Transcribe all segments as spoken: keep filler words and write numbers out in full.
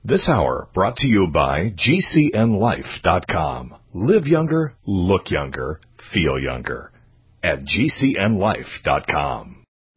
This hour brought to you by G C N life dot com. Live younger, look younger, feel younger at G C N life dot com.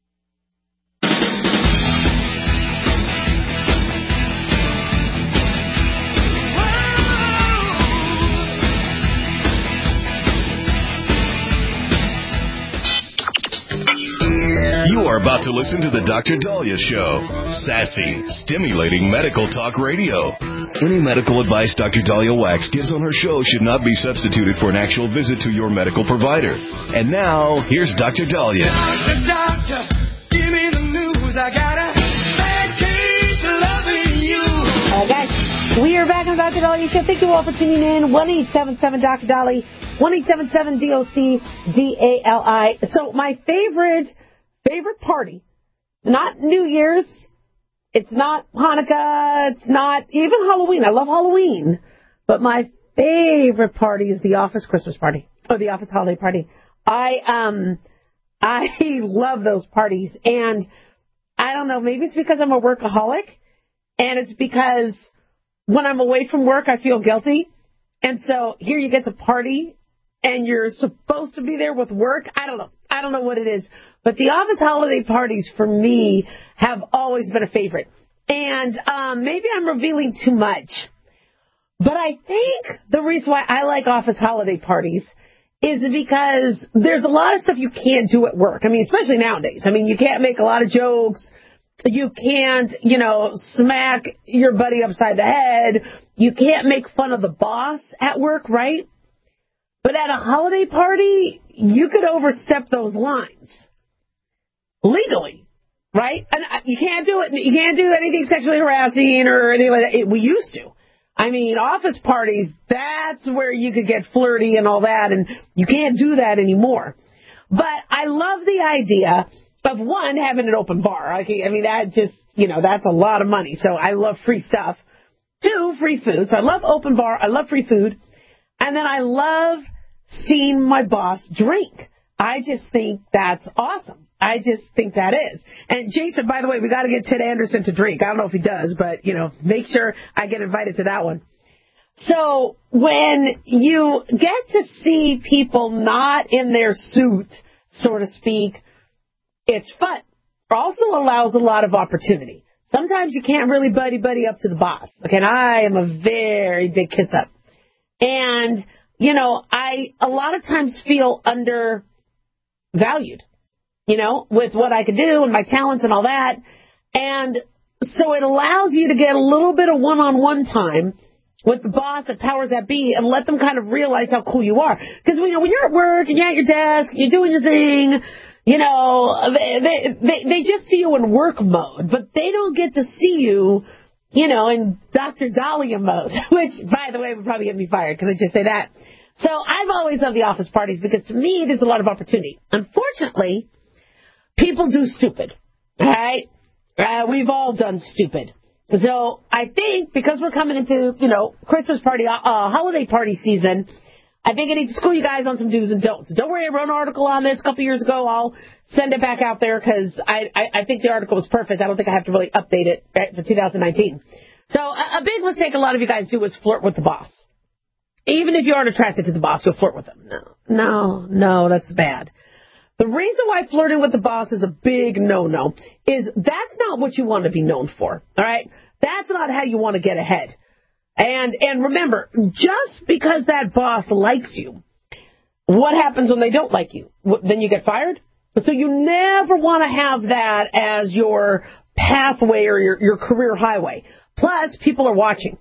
You are about to listen to the Doctor Daliah Show. Sassy, stimulating medical talk radio. Any medical advice Doctor Daliah Wax gives on her show should not be substituted for an actual visit to your medical provider. And now, here's Doctor Daliah. Doctor, doctor, give me the news. I got a bad case of loving you. All right, guys, we are back on the Doctor Daliah Show. Thank you all for tuning in. one eight seven seven Doctor Dali, one eight seven seven D O C D A L I. So my favorite... Favorite party, not New Year's, it's not Hanukkah, it's not even Halloween. I love Halloween. But my favorite party is the office Christmas party, or the office holiday party. I, um, I love those parties. And I don't know, maybe it's because I'm a workaholic, and it's because when I'm away from work, I feel guilty. And so here you get to party, and you're supposed to be there with work. I don't know. I don't know what it is. But the office holiday parties, for me, have always been a favorite. And um, maybe I'm revealing too much. But I think the reason why I like office holiday parties is because there's a lot of stuff you can't do at work. I mean, especially nowadays. I mean, you can't make a lot of jokes. You can't, you know, smack your buddy upside the head. You can't make fun of the boss at work, right? But at a holiday party, you could overstep those lines. Legally, right? And you can't do it. You can't do anything sexually harassing or anything like that. We used to. I mean, office parties, that's where you could get flirty and all that, and you can't do that anymore. But I love the idea of, one, having an open bar. I mean, that just, you know, that's a lot of money. So I love free stuff. Two, free food. So I love open bar. I love free food. And then I love seeing my boss drink. I just think that's awesome. I just think that is. And Jason, by the way, we got to get Ted Anderson to drink. I don't know if he does, but, you know, make sure I get invited to that one. So when you get to see people not in their suit, so to speak, it's fun. It also allows a lot of opportunity. Sometimes you can't really buddy-buddy up to the boss. Okay, and I am a very big kiss-up. And, you know, I a lot of times feel undervalued. You know, with what I could do and my talents and all that. And so it allows you to get a little bit of one-on-one time with the boss at powers that be and let them kind of realize how cool you are. Because, you know, when you're at work and you're at your desk, you're doing your thing, you know, they, they, they, they just see you in work mode. But they don't get to see you, you know, in Doctor Daliah mode, which, by the way, would probably get me fired because I just say that. So I've always loved the office parties because, to me, there's a lot of opportunity. Unfortunately, people do stupid, all right? Uh, we've all done stupid. So I think because we're coming into, you know, Christmas party, uh, holiday party season, I think I need to school you guys on some do's and don'ts. Don't worry, I wrote an article on this a couple years ago. I'll send it back out there because I, I, I think the article was perfect. I don't think I have to really update it right, for two thousand nineteen. So a, a big mistake a lot of you guys do is flirt with the boss. Even if you aren't attracted to the boss, you'll flirt with them. No, no, no, that's bad. The reason why flirting with the boss is a big no-no is that's not what you want to be known for, all right? That's not how you want to get ahead. And and remember, just because that boss likes you, what happens when they don't like you? Then you get fired? So you never want to have that as your pathway or your, your career highway. Plus, people are watching.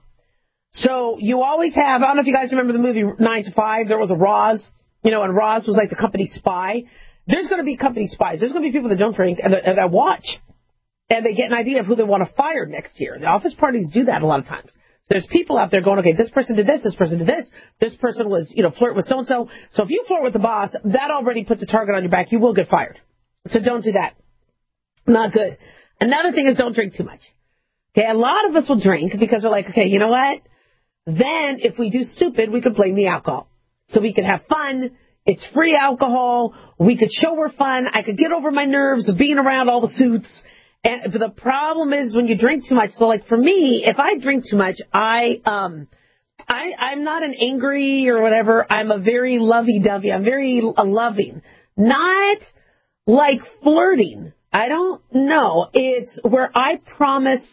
So you always have, I don't know if you guys remember the movie nine to five, there was a Roz, you know, and Roz was like the company spy. There's going to be company spies. There's going to be people that don't drink and that, and that watch. And they get an idea of who they want to fire next year. The office parties do that a lot of times. So there's people out there going, okay, this person did this, this person did this, this person was, you know, flirt with so-and-so. So if you flirt with the boss, that already puts a target on your back. You will get fired. So don't do that. Not good. Another thing is don't drink too much. Okay, a lot of us will drink because we're like, okay, you know what? Then if we do stupid, we could blame the alcohol. So we could have fun. It's free alcohol. We could show we're fun. I could get over my nerves of being around all the suits. And the problem is when you drink too much. So, like, for me, if I drink too much, I, um, I, I'm not an angry or whatever. I'm a very lovey-dovey. I'm very loving. Not like flirting. I don't know. It's where I promise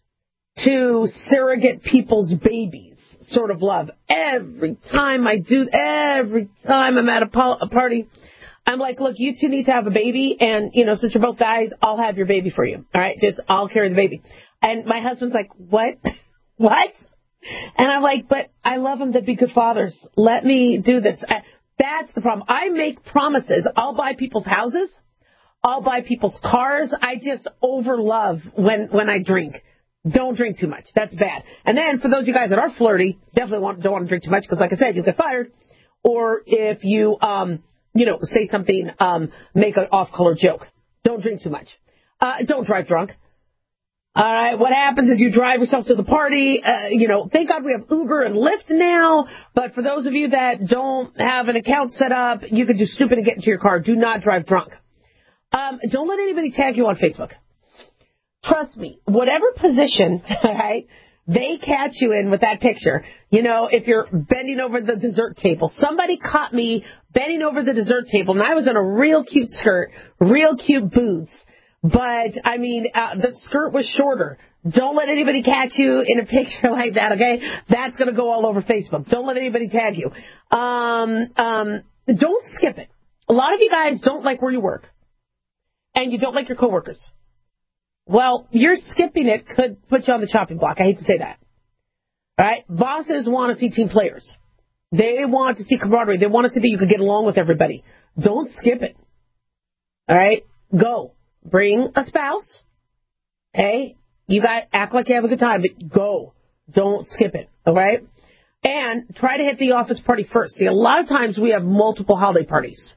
to surrogate people's babies sort of love. Every time I do, every time I'm at a, po- a party, I'm like, look, you two need to have a baby. And, you know, since you're both guys, I'll have your baby for you. All right. Just I'll carry the baby. And my husband's like, what? What? And I'm like, but I love them to be good fathers. Let me do this. I, that's the problem. I make promises. I'll buy people's houses. I'll buy people's cars. I just overlove when, when I drink. Don't drink too much. That's bad. And then for those of you guys that are flirty, definitely want, don't want to drink too much because, like I said, you'll get fired. Or if you, um, you know, say something, um, make an off-color joke. Don't drink too much. Uh, don't drive drunk. All right. What happens is you drive yourself to the party. Uh, you know, thank God we have Uber and Lyft now. But for those of you that don't have an account set up, you could do stupid and get into your car. Do not drive drunk. Um, don't let anybody tag you on Facebook. Trust me, whatever position, right, they catch you in with that picture. You know, if you're bending over the dessert table. Somebody caught me bending over the dessert table, and I was in a real cute skirt, real cute boots. But, I mean, uh, the skirt was shorter. Don't let anybody catch you in a picture like that, okay? That's going to go all over Facebook. Don't let anybody tag you. Um, um, don't skip it. A lot of you guys don't like where you work, and you don't like your coworkers. Well, you're skipping it could put you on the chopping block. I hate to say that. All right? Bosses want to see team players. They want to see camaraderie. They want to see that you can get along with everybody. Don't skip it. All right? Go. Bring a spouse. Okay? You guys act like you have a good time, but go. Don't skip it. All right? And try to hit the office party first. See, a lot of times we have multiple holiday parties.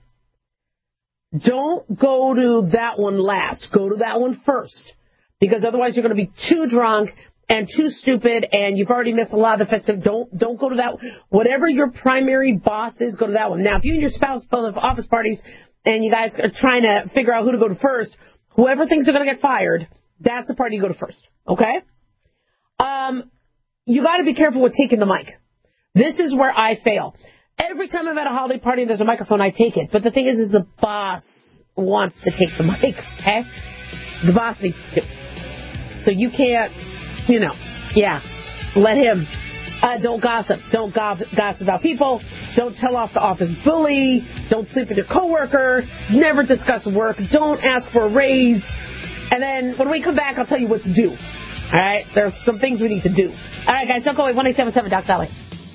Don't go to that one last. Go to that one first. Because otherwise you're going to be too drunk and too stupid and you've already missed a lot of the festive. Don't, don't go to that one. Whatever your primary boss is, go to that one. Now, if you and your spouse both have office parties and you guys are trying to figure out who to go to first, whoever thinks they're going to get fired, that's the party you go to first. Okay? Um, you got to be careful with taking the mic. This is where I fail. Every time I'm at a holiday party and there's a microphone, I take it. But the thing is, is the boss wants to take the mic, okay? The boss needs to. So you can't, you know, yeah, let him. Uh, don't gossip. Don't go- gossip about people. Don't tell off the office bully. Don't sleep with your coworker. Never discuss work. Don't ask for a raise. And then when we come back, I'll tell you what to do. All right? There are some things we need to do. All right, guys, don't go away. one eight seven seven Doc Dolly.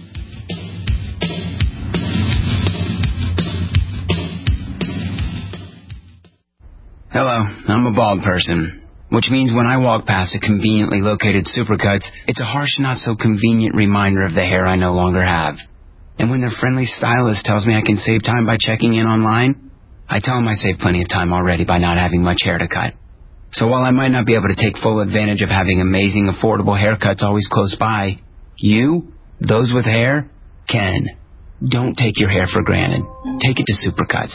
Hello, I'm a bald person, which means when I walk past a conveniently located Supercuts, it's a harsh, not so convenient reminder of the hair I no longer have. And when their friendly stylist tells me I can save time by checking in online, I tell them I save plenty of time already by not having much hair to cut. So while I might not be able to take full advantage of having amazing, affordable haircuts always close by, you, those with hair, can. Don't take your hair for granted. Take it to Supercuts.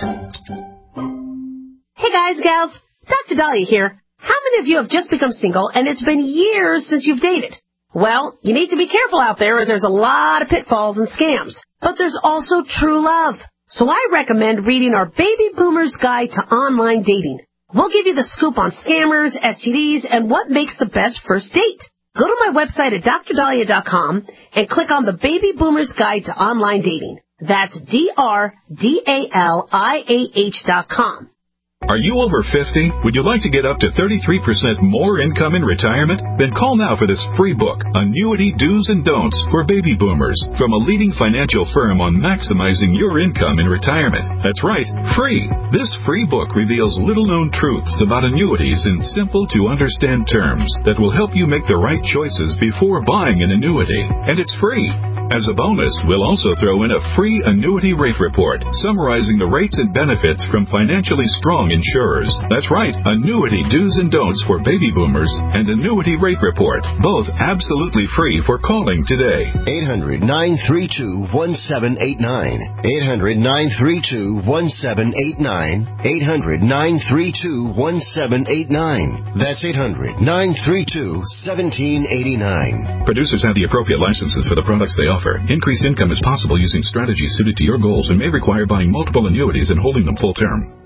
Hey guys, gals, Doctor Dahlia here. How many of you have just become single and it's been years since you've dated? Well, you need to be careful out there as there's a lot of pitfalls and scams. But there's also true love. So I recommend reading our Baby Boomer's Guide to Online Dating. We'll give you the scoop on scammers, S T Ds, and what makes the best first date. Go to my website at dr dahlia dot com and click on the Baby Boomer's Guide to Online Dating. That's D R D A L I A H dot com. Are you over fifty? Would you like to get up to thirty-three percent more income in retirement? Then call now for this free book, Annuity Do's and Don'ts for Baby Boomers, from a leading financial firm on maximizing your income in retirement. That's right, free. This free book reveals little-known truths about annuities in simple-to-understand terms that will help you make the right choices before buying an annuity. And it's free. As a bonus, we'll also throw in a free annuity rate report summarizing the rates and benefits from financially strong insurers. That's right, annuity do's and don'ts for baby boomers and annuity rate report, both absolutely free for calling today. eight hundred, nine three two, one seven eight nine. eight hundred, nine three two, one seven eight nine. eight hundred, nine three two, one seven eight nine. That's eight hundred, nine three two, one seven eight nine. Producers have the appropriate licenses for the products they offer. Increased income is possible using strategies suited to your goals and may require buying multiple annuities and holding them full term.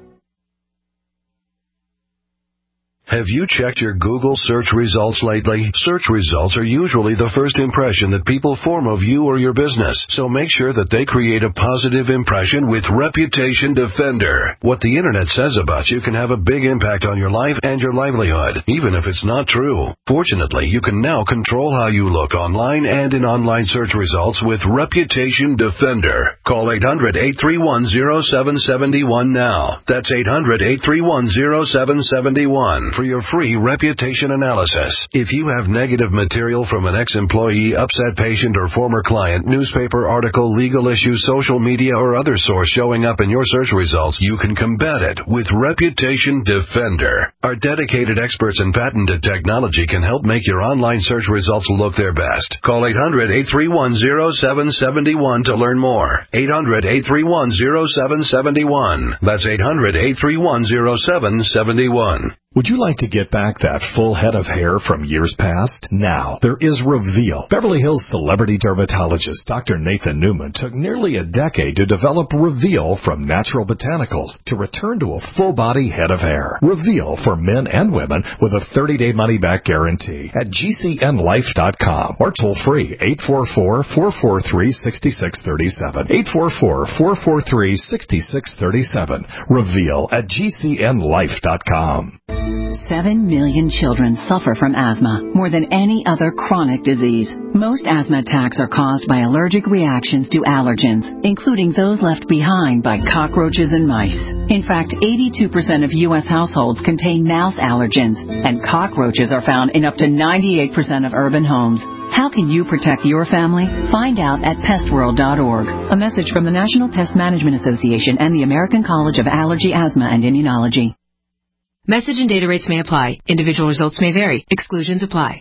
Have you checked your Google search results lately? Search results are usually the first impression that people form of you or your business, so make sure that they create a positive impression with Reputation Defender. What the internet says about you can have a big impact on your life and your livelihood, even if it's not true. Fortunately, you can now control how you look online and in online search results with Reputation Defender. Call eight hundred, eight three one, zero seven seven one now. That's eight hundred, eight three one, zero seven seven one. For your free reputation analysis. If you have negative material from an ex-employee, upset patient, or former client, newspaper article, legal issue, social media, or other source showing up in your search results, you can combat it with Reputation Defender. Our dedicated experts in patented technology can help make your online search results look their best. Call eight hundred, eight three one, zero seven seven one to learn more. eight hundred, eight three one, zero seven seven one. That's eight hundred, eight three one, zero seven seven one. Would you like to get back that full head of hair from years past? Now, there is Reveal. Beverly Hills celebrity dermatologist Doctor Nathan Newman took nearly a decade to develop Reveal from natural botanicals to return to a full-body head of hair. Reveal for men and women with a thirty-day money-back guarantee at G C N life dot com or toll-free eight four four, four four three, six six three seven. eight four four, four four three, six six three seven. Reveal at G C N life dot com. Seven million children suffer from asthma, more than any other chronic disease. Most asthma attacks are caused by allergic reactions to allergens, including those left behind by cockroaches and mice. In fact, eighty-two percent of U S households contain mouse allergens, and cockroaches are found in up to ninety-eight percent of urban homes. How can you protect your family? Find out at pest world dot org. A message from the National Pest Management Association and the American College of Allergy, Asthma, and Immunology. Message and data rates may apply. Individual results may vary. Exclusions apply.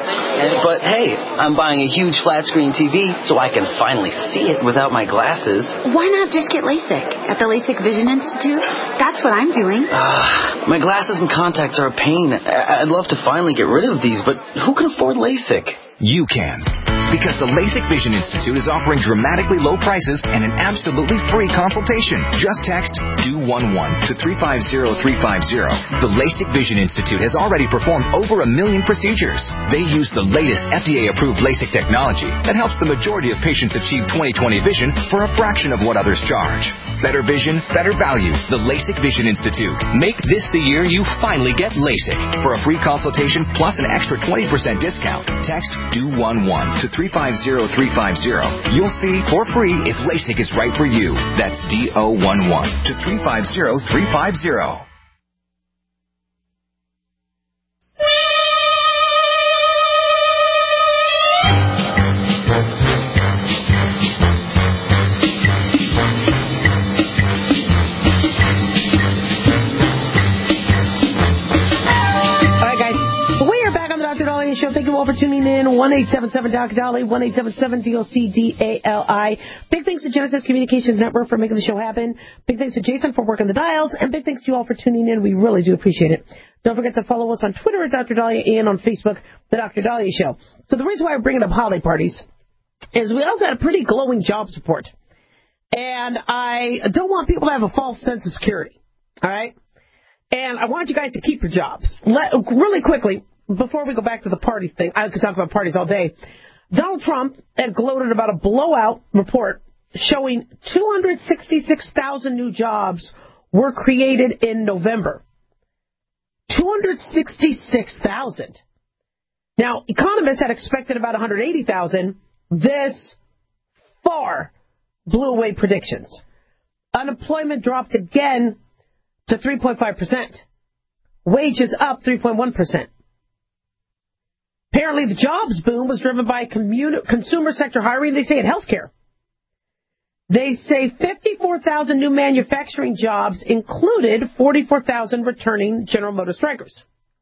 But hey, I'm buying a huge flat screen T V so I can finally see it without my glasses. Why not just get LASIK at the LASIK Vision Institute? That's what I'm doing. Uh, my glasses and contacts are a pain. I'd love to finally get rid of these, but who can afford LASIK? You can. Because the LASIK Vision Institute is offering dramatically low prices and an absolutely free consultation. Just text D O one one to three five zero three five zero. The LASIK Vision Institute has already performed over a million procedures. They use the latest F D A-approved LASIK technology that helps the majority of patients achieve twenty twenty vision for a fraction of what others charge. Better vision, better value. The LASIK Vision Institute. Make this the year you finally get LASIK. For a free consultation plus an extra twenty percent discount, text D O one one to three five zero three five zero. You'll see for free if LASIK is right for you. That's D O one one to three five zero three five zero. Show. Thank you all for tuning in. one eight seven seven Doc Dolly, one eight seven seven D O C D A L I. Big thanks to Genesis Communications Network for making the show happen. Big thanks to Jason for working the dials. And big thanks to you all for tuning in. We really do appreciate it. Don't forget to follow us on Twitter at Doctor Dahlia and on Facebook, The Doctor Dahlia Show. So the reason why we're bringing up holiday parties is we also had a pretty glowing jobs report. And I don't want people to have a false sense of security. All right? And I want you guys to keep your jobs. Let, really quickly, before we go back to the party thing, I could talk about parties all day. Donald Trump had gloated about a blowout report showing two hundred sixty-six thousand new jobs were created in November. two hundred sixty-six thousand. Now, economists had expected about one hundred eighty thousand. This far blew away predictions. Unemployment dropped again to three point five percent. Wages up three point one percent. Apparently, the jobs boom was driven by commun- consumer sector hiring, they say, in healthcare. They say fifty-four thousand new manufacturing jobs included forty-four thousand returning General Motors strikers.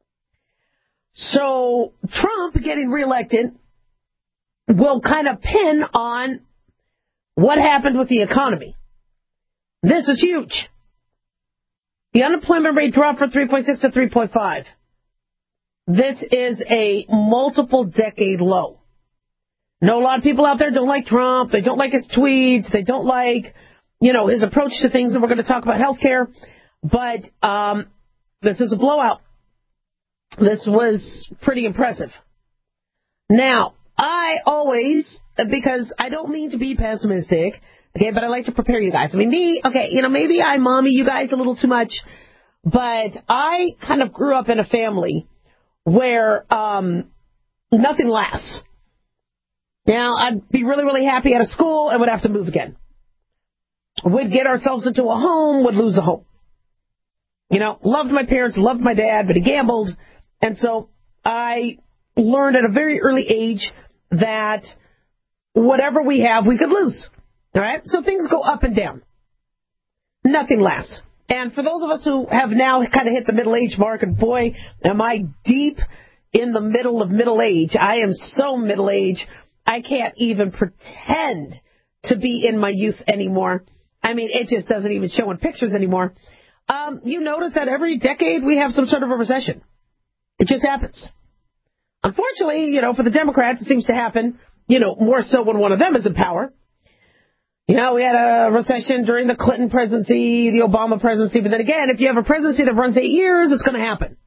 So Trump getting reelected will kind of pin on what happened with the economy. This is huge. The unemployment rate dropped from three point six to three point five. This is a multiple decade low. Know a lot of people out there don't like Trump. They don't like his tweets. They don't like, you know, his approach to things. And we're going to talk about healthcare. But um, this is a blowout. This was pretty impressive. Now, I always, because I don't mean to be pessimistic, okay, but I like to prepare you guys. I mean, me, okay, you know, maybe I mommy you guys a little too much, but I kind of grew up in a family where um, nothing lasts. Now, I'd be really, really happy out of school and would have to move again. We'd get ourselves into a home, would lose a home. You know, loved my parents, loved my dad, but he gambled. And so I learned at a very early age that whatever we have, we could lose. All right? So things go up and down. Nothing lasts. And for those of us who have now kind of hit the middle age mark, and boy, am I deep in the middle of middle age. I am so middle age. I can't even pretend to be in my youth anymore. I mean, it just doesn't even show in pictures anymore. Um, you notice that every decade we have some sort of a recession. It just happens. Unfortunately, you know, for the Democrats, it seems to happen, you know, more so when one of them is in power. You know, we had a recession during the Clinton presidency, the Obama presidency. But then again, if you have a presidency that runs eight years, it's going to happen.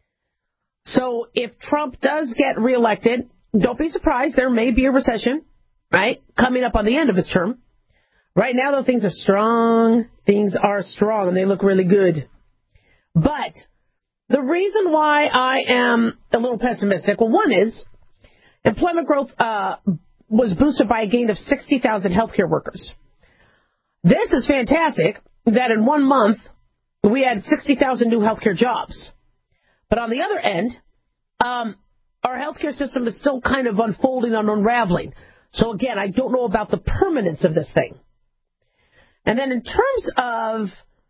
So if Trump does get reelected, don't be surprised. There may be a recession, right, coming up on the end of his term. Right now, though, things are strong. Things are strong, and they look really good. But the reason why I am a little pessimistic, well, one is employment growth uh, was boosted by a gain of sixty thousand healthcare workers. This is fantastic that in one month we had sixty thousand new healthcare jobs. But on the other end, um, our healthcare system is still kind of unfolding and unraveling. So again, I don't know about the permanence of this thing. And then in terms of,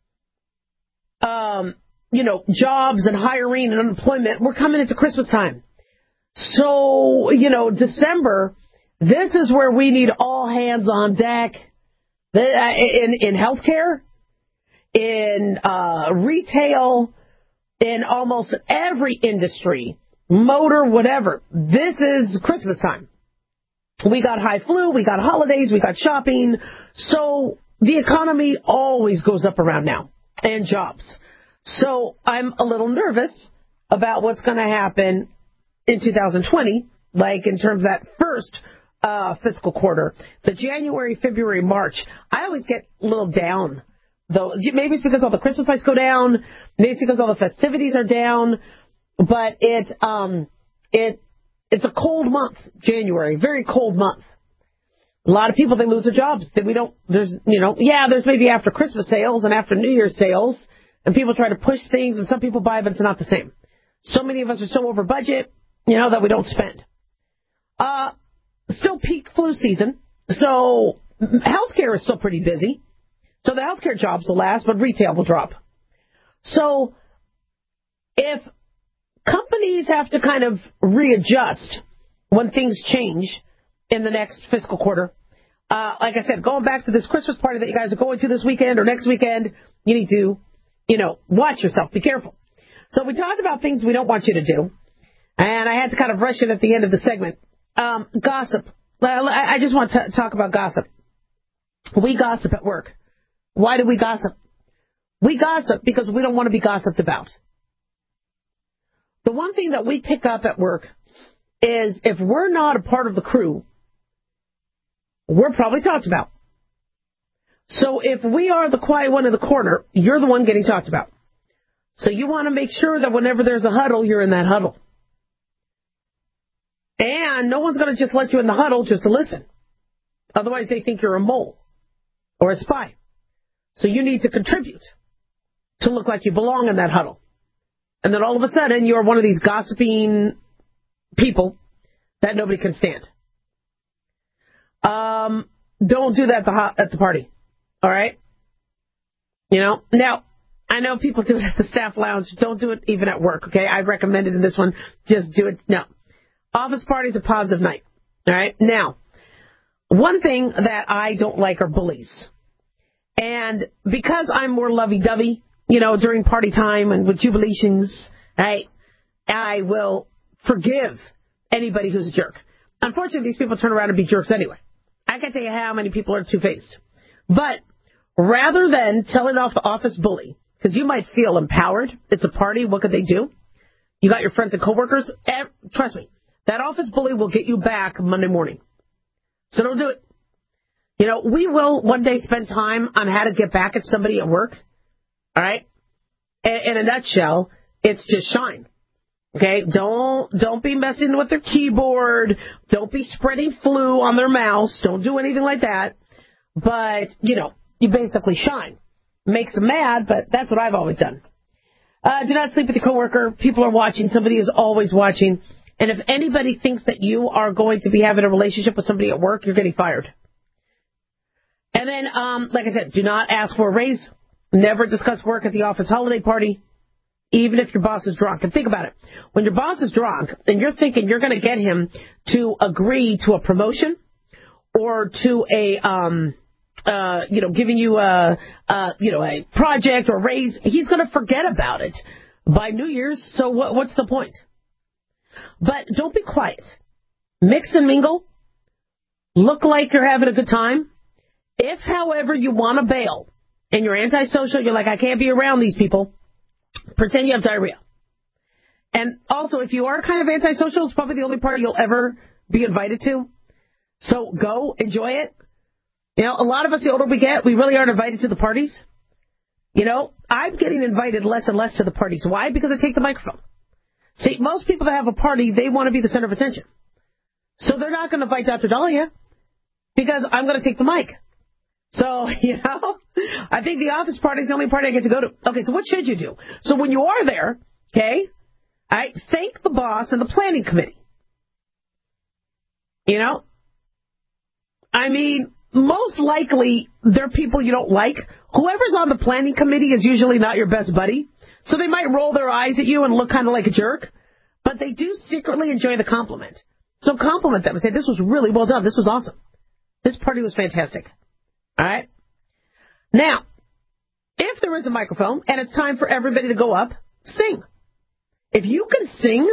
um, you know, jobs and hiring and unemployment, we're coming into Christmas time. So, you know, December, this is where we need all hands on deck. In, in healthcare, in uh, retail, in almost every industry, motor, whatever. This is Christmas time. We got high flu, we got holidays, we got shopping. So the economy always goes up around now, and jobs. So I'm a little nervous about what's going to happen in two thousand twenty, like in terms of that first uh, fiscal quarter, the January, February, March. I always get a little down, though. Maybe it's because all the Christmas lights go down. Maybe it's because all the festivities are down. But it, um, it, it's a cold month, January, very cold month. A lot of people, they lose their jobs. That we don't, there's, you know, yeah, there's maybe after Christmas sales and after New Year's sales, and people try to push things, and some people buy, but it's not the same. So many of us are so over budget, you know, that we don't spend. Uh, still peak flu season, so healthcare is still pretty busy. So the healthcare jobs will last, but retail will drop. So if companies have to kind of readjust when things change in the next fiscal quarter, uh, like I said, going back to this Christmas party that you guys are going to this weekend or next weekend, you need to, you know, watch yourself. Be careful. So we talked about things we don't want you to do, and I had to kind of rush it at the end of the segment. Um, gossip. I just want to talk about gossip. We gossip at work. Why do we gossip? We gossip because we don't want to be gossiped about. The one thing that we pick up at work is if we're not a part of the crew, we're probably talked about. So if we are the quiet one in the corner, you're the one getting talked about. So you want to make sure that whenever there's a huddle, you're in that huddle. And no one's going to just let you in the huddle just to listen. Otherwise, they think you're a mole or a spy. So you need to contribute to look like you belong in that huddle. And then all of a sudden, you're one of these gossiping people that nobody can stand. Um, don't do that at the, ho- at the party. All right? You know? Now, I know people do it at the staff lounge. Don't do it even at work, okay? I recommended in this one, just do it. No. Office party is a positive night. All right? Now, one thing that I don't like are bullies. And because I'm more lovey-dovey, you know, during party time and with jubilations, right, I will forgive anybody who's a jerk. Unfortunately, these people turn around and be jerks anyway. I can't tell you how many people are two-faced. But rather than telling off the office bully, because you might feel empowered, it's a party, what could they do? You got your friends and coworkers. Trust me, that office bully will get you back Monday morning. So don't do it. You know, we will one day spend time on how to get back at somebody at work. All right? In a nutshell, it's just shine. Okay? Don't don't be messing with their keyboard. Don't be spreading flu on their mouse. Don't do anything like that. But, you know, you basically shine. Makes them mad, but that's what I've always done. Uh, do not sleep with your coworker. People are watching. Somebody is always watching. And if anybody thinks that you are going to be having a relationship with somebody at work, you're getting fired. And then, um, like I said, do not ask for a raise. Never discuss work at the office holiday party, even if your boss is drunk. And think about it. When your boss is drunk and you're thinking you're going to get him to agree to a promotion or to a, um, uh, you know, giving you a, a, you know, a project or raise, he's going to forget about it by New Year's. So what, what's the point? But don't be quiet. Mix and mingle. Look like you're having a good time. If, however, you want to bail and you're antisocial, you're like, I can't be around these people, pretend you have diarrhea. And also, if you are kind of antisocial, it's probably the only party you'll ever be invited to. So go, enjoy it. You know, a lot of us, the older we get, we really aren't invited to the parties. You know, I'm getting invited less and less to the parties. Why? Because I take the microphone. See, most people that have a party, they want to be the center of attention. So they're not going to invite Doctor Dahlia because I'm going to take the mic. So, you know, I think the office party is the only party I get to go to. Okay, so what should you do? So when you are there, okay, all right, thank the boss and the planning committee. You know? I mean, most likely they're people you don't like. Whoever's on the planning committee is usually not your best buddy. So they might roll their eyes at you and look kind of like a jerk. But they do secretly enjoy the compliment. So compliment them and say, this was really well done. This was awesome. This party was fantastic. All right? Now, if there is a microphone and it's time for everybody to go up, sing. If you can sing,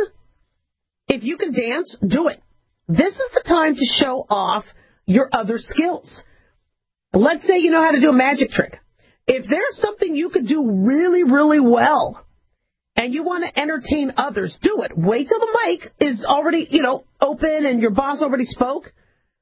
if you can dance, do it. This is the time to show off your other skills. Let's say you know how to do a magic trick. If there's something you could do really, really well and you want to entertain others, do it. Wait till the mic is already, you know, open and your boss already spoke.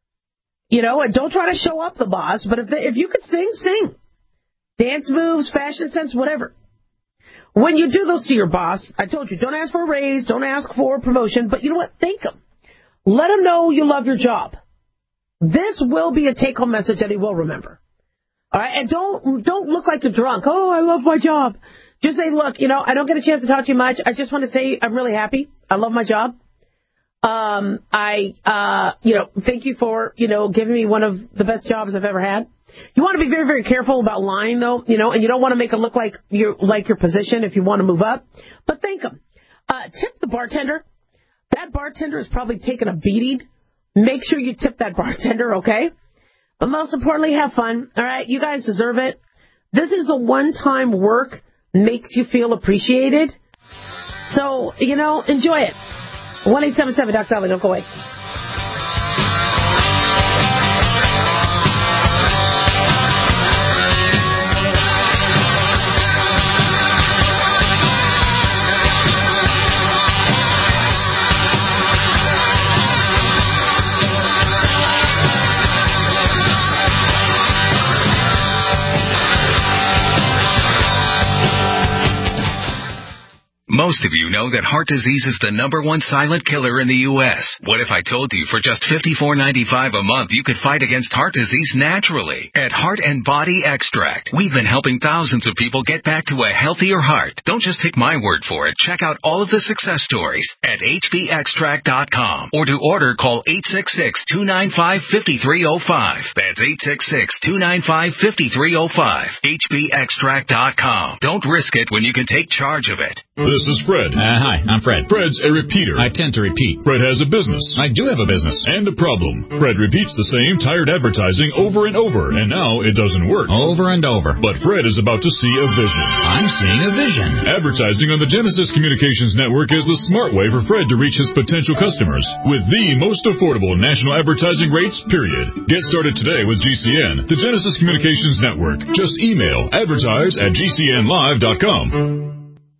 You know, and don't try to show up the boss, but if they, if you could sing, sing. Dance moves, fashion sense, whatever. When you do those to your boss, I told you, don't ask for a raise, don't ask for a promotion, but you know what? Thank him. Let him know you love your job. This will be a take-home message that he will remember. All right? And don't don't look like you're drunk. Oh, I love my job. Just say, look, you know, I don't get a chance to talk to you much. I just want to say I'm really happy. I love my job. Um, I, uh, you know, thank you for, you know, giving me one of the best jobs I've ever had. You want to be very, very careful about lying, though, you know, and you don't want to make it look like you're like your position if you want to move up. But thank them. Uh, tip the bartender. That bartender is probably taking a beating. Make sure you tip that bartender, okay? But most importantly, have fun. All right, you guys deserve it. This is the one time work makes you feel appreciated. So, you know, enjoy it. one eight seven seven, Doctor Dolly, don't go away. Most Most of you know that heart disease is the number one silent killer in the U S What if I told you for just fifty-four ninety-five a month you could fight against heart disease naturally? At Heart and Body Extract, we've been helping thousands of people get back to a healthier heart. Don't just take my word for it. Check out all of the success stories at H B extract dot com. Or to order, call eight six six, two nine five, five three zero five. That's eight six six, two nine five, five three zero five. H B extract dot com. Don't risk it when you can take charge of it. This is Fred. Uh, hi, I'm Fred. Fred's a repeater. I tend to repeat. Fred has a business. I do have a business. And a problem. Fred repeats the same tired advertising over and over, and now it doesn't work. Over and over. But Fred is about to see a vision. I'm seeing a vision. Advertising on the Genesis Communications Network is the smart way for Fred to reach his potential customers with the most affordable national advertising rates, period. Get started today with G C N, the Genesis Communications Network. Just email advertise at G C N live dot com.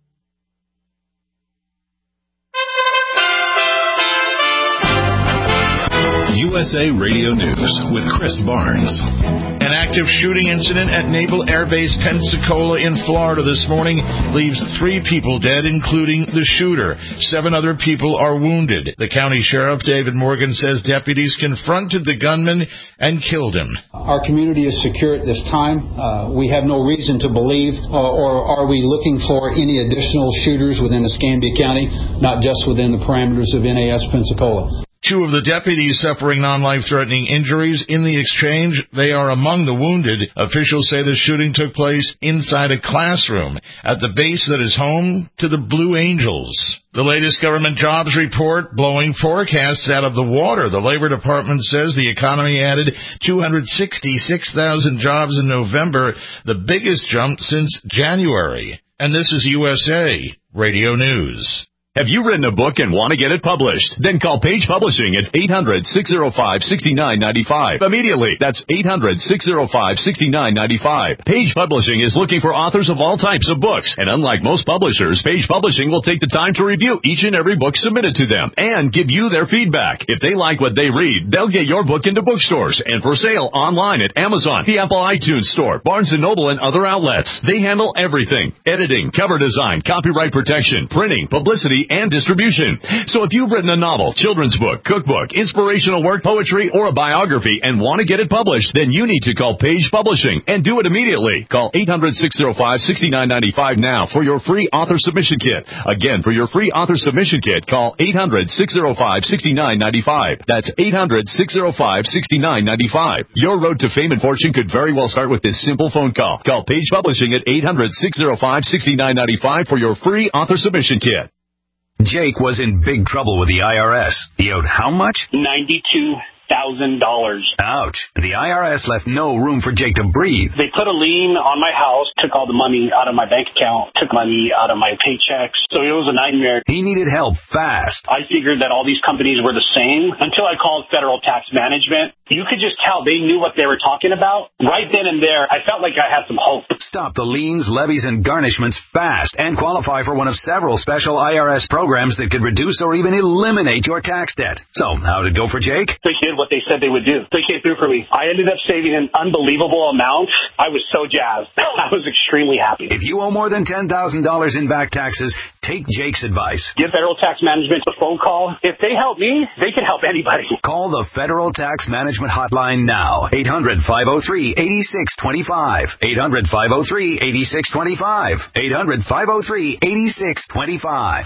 U S A Radio News with Chris Barnes. An active shooting incident at Naval Air Base Pensacola in Florida this morning leaves three people dead, including the shooter. Seven other people are wounded. The county sheriff, David Morgan, says deputies confronted the gunman and killed him. Our community is secure at this time. Uh, we have no reason to believe, uh, or are we looking for any additional shooters within Escambia County, not just within the parameters of N A S Pensacola. Two of the deputies suffering non-life-threatening injuries in the exchange. They are among the wounded. Officials say the shooting took place inside a classroom at the base that is home to the Blue Angels. The latest government jobs report blowing forecasts out of the water. The Labor Department says the economy added two hundred sixty-six thousand jobs in November, the biggest jump since January. And this is U S A Radio News. Have you written a book and want to get it published? Then call Page Publishing at eight hundred, six oh five, six nine nine five. Immediately. That's eight hundred, six oh five, six nine nine five. Page Publishing is looking for authors of all types of books. And unlike most publishers, Page Publishing will take the time to review each and every book submitted to them and give you their feedback. If they like what they read, they'll get your book into bookstores and for sale online at Amazon, the Apple iTunes Store, Barnes and Noble, and other outlets. They handle everything: editing, cover design, copyright protection, printing, publicity, and distribution. So if you've written a novel, children's book, cookbook, inspirational work, poetry, or a biography and want to get it published, then you need to call Page Publishing and do it immediately. Call eight hundred, six oh five, six nine nine five now for your free author submission kit. Again, for your free author submission kit, call eight hundred, six oh five, six nine nine five. That's eight hundred, six oh five, six nine nine five. Your road to fame and fortune could very well start with this simple phone call. Call Page Publishing at eight hundred, six oh five, six nine nine five for your free author submission kit. Jake was in big trouble with the I R S. He owed how much? ninety-two thousand dollars. Ouch. The I R S left no room for Jake to breathe. They put a lien on my house, took all the money out of my bank account, took money out of my paychecks. So it was a nightmare. He needed help fast. I figured that all these companies were the same until I called Federal Tax Management. You could just tell they knew what they were talking about. Right then and there, I felt like I had some hope. Stop the liens, levies, and garnishments fast and qualify for one of several special I R S programs that could reduce or even eliminate your tax debt. So, how did it go for Jake? They did what they said they would do. They came through for me. I ended up saving an unbelievable amount. I was so jazzed. I was extremely happy. If you owe more than ten thousand dollars in back taxes, take Jake's advice. Give Federal Tax Management a phone call. If they help me, they can help anybody. Call the Federal Tax Management Hotline now. eight hundred, five oh three, eight six two five. eight hundred, five oh three, eight six two five. eight hundred, five oh three, eight six two five.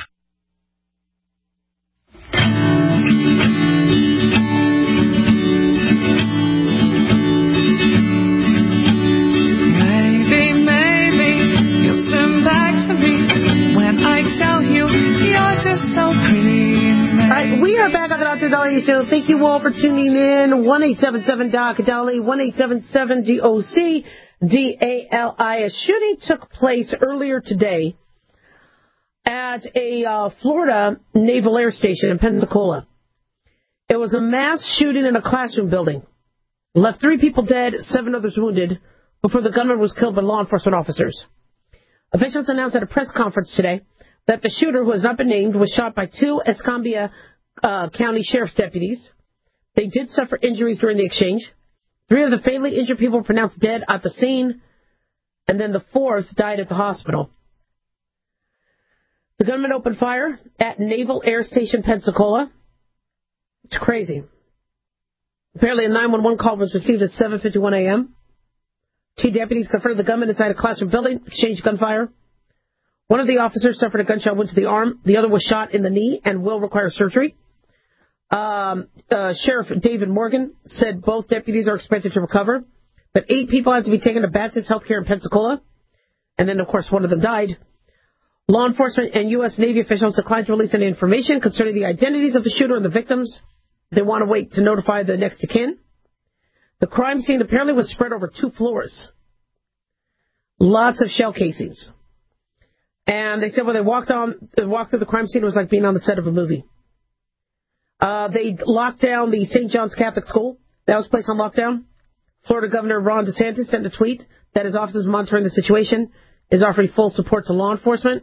Just so pretty. All right, we are back on the Doctor Dahlia Show. Thank you all for tuning in. one eight seven seven D O C Dali, one eight seven seven D O C D A L I. A shooting took place earlier today at a uh, Florida Naval Air Station in Pensacola. It was a mass shooting in a classroom building. Left three people dead, seven others wounded, before the gunman was killed by law enforcement officers. Officials announced at a press conference today that the shooter, who has not been named, was shot by two Escambia uh, County Sheriff's deputies. They did suffer injuries during the exchange. Three of the fatally injured people were pronounced dead at the scene, and then the fourth died at the hospital. The gunman opened fire at Naval Air Station, Pensacola. It's crazy. Apparently a nine one one call was received at seven fifty-one a.m. Two deputies confronted the gunman inside a classroom building, exchanged gunfire. One of the officers suffered a gunshot wound to the arm. The other was shot in the knee and will require surgery. Um, uh, Sheriff David Morgan said both deputies are expected to recover, but eight people had to be taken to Baptist Healthcare in Pensacola. And then, of course, one of them died. Law enforcement and U S Navy officials declined to release any information concerning the identities of the shooter and the victims. They want to wait to notify the next of kin. The crime scene apparently was spread over two floors. Lots of shell casings. And they said when they walked on, they walked through the crime scene, it was like being on the set of a movie. Uh, they locked down the Saint John's Catholic School. That was placed on lockdown. Florida Governor Ron DeSantis sent a tweet that his office is monitoring the situation, is offering full support to law enforcement.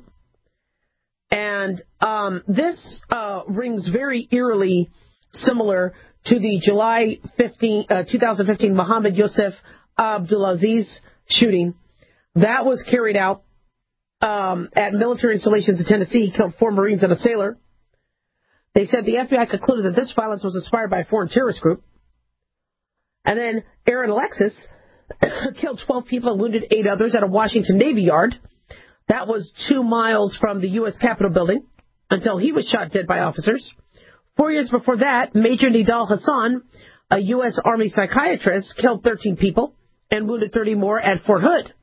And um, this uh, rings very eerily similar to the July fifteenth, uh, twenty fifteen Mohammed Yosef Abdulaziz shooting. That was carried out um, at military installations in Tennessee. He killed four Marines and a sailor. They said the F B I concluded that this violence was inspired by a foreign terrorist group. And then Aaron Alexis killed twelve people and wounded eight others at a Washington Navy yard. That was two miles from the U S Capitol building until he was shot dead by officers. Four years before that, Major Nidal Hassan, a U S Army psychiatrist, killed thirteen people and wounded thirty more at Fort Hood.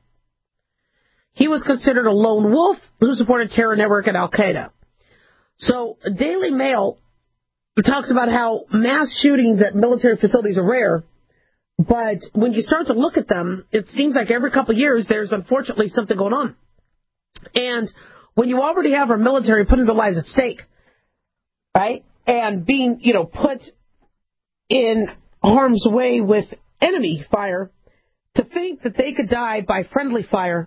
He was considered a lone wolf who supported terror network at Al-Qaeda. So Daily Mail talks about how mass shootings at military facilities are rare, but when you start to look at them, it seems like every couple of years there's unfortunately something going on. And when you already have our military putting their lives at stake, right, and being, you know, put in harm's way with enemy fire, to think that they could die by friendly fire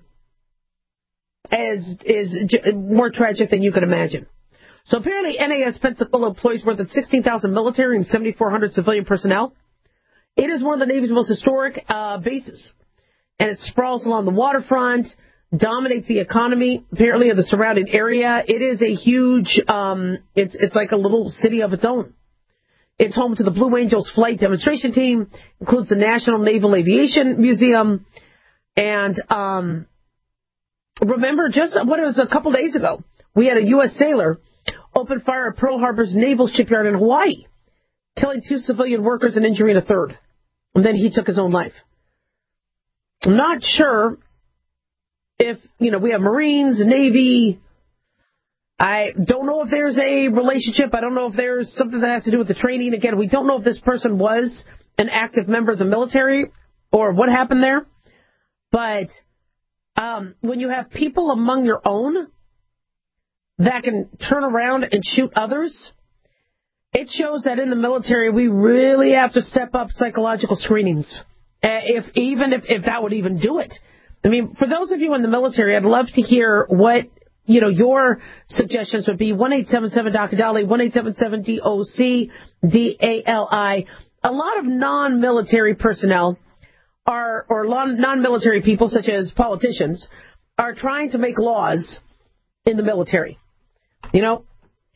is, is more tragic than you could imagine. So apparently N A S Pensacola employs more than sixteen thousand military and seventy-four hundred civilian personnel. It is one of the Navy's most historic uh, bases, and it sprawls along the waterfront, dominates the economy, apparently, of the surrounding area. It is a huge, um, it's it's like a little city of its own. It's home to the Blue Angels Flight Demonstration Team, includes the National Naval Aviation Museum, and um, remember, just what it was a couple days ago, we had a U S sailor open fire at Pearl Harbor's naval shipyard in Hawaii, killing two civilian workers and injuring a third. And then he took his own life. I'm not sure if, you know, we have Marines, Navy. I don't know if there's a relationship. I don't know if there's something that has to do with the training. Again, we don't know if this person was an active member of the military or what happened there. But um, when you have people among your own that can turn around and shoot others, it shows that in the military we really have to step up psychological screenings, uh, if even if, if that would even do it. I mean, for those of you in the military, I'd love to hear what, you know, your suggestions would be. one eight seven seven D O C D A L I, one eight seven seven D O C D A L I. A lot of non-military personnel are, or non-military people, such as politicians, are trying to make laws in the military. You know,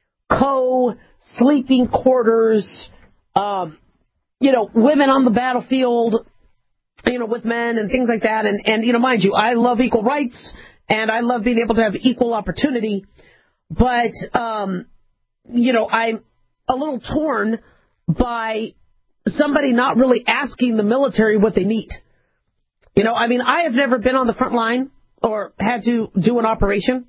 co-sleeping quarters, um, you know, women on the battlefield, you know, with men and things like that. And, and, you know, mind you, I love equal rights and I love being able to have equal opportunity. But, um, you know, I'm a little torn by somebody not really asking the military what they need. You know, I mean, I have never been on the front line or had to do an operation